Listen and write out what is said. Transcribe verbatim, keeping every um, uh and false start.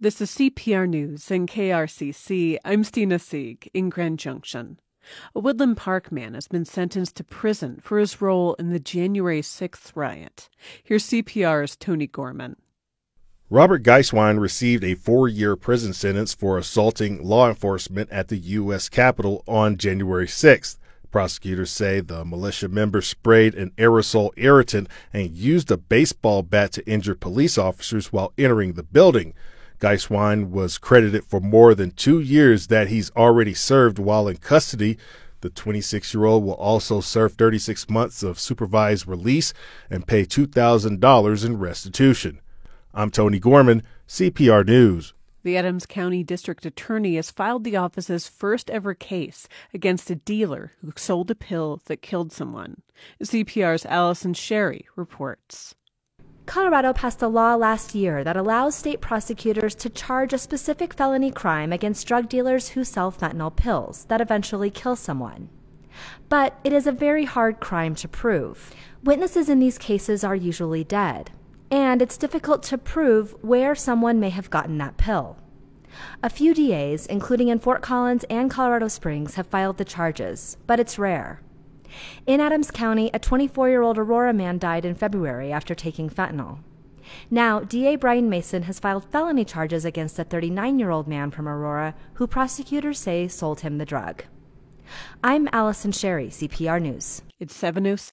This is C P R News and K R C C. I'm Stina Sieg in Grand Junction. A Woodland Park man has been sentenced to prison for his role in the January sixth riot. Here's C P R's Tony Gorman. Robert Geiswein received a four-year prison sentence for assaulting law enforcement at the U S Capitol on January sixth. Prosecutors say the militia member sprayed an aerosol irritant and used a baseball bat to injure police officers while entering the building. Geiswein was credited for more than two years that he's already served while in custody. The twenty-six-year-old will also serve thirty-six months of supervised release and pay two thousand dollars in restitution. I'm Tony Gorman, C P R News. The Adams County District Attorney has filed the office's first ever case against a dealer who sold a pill that killed someone. C P R's Allison Sherry reports. Colorado passed a law last year that allows state prosecutors to charge a specific felony crime against drug dealers who sell fentanyl pills that eventually kill someone. But it is a very hard crime to prove. Witnesses in these cases are usually dead, and it's difficult to prove where someone may have gotten that pill. A few D As, including in Fort Collins and Colorado Springs, have filed the charges, but it's rare. In Adams County, a twenty-four-year-old Aurora man died in February after taking fentanyl. Now, D A Brian Mason has filed felony charges against a thirty-nine-year-old man from Aurora who prosecutors say sold him the drug. I'm Allison Sherry, C P R News. It's seven oh six.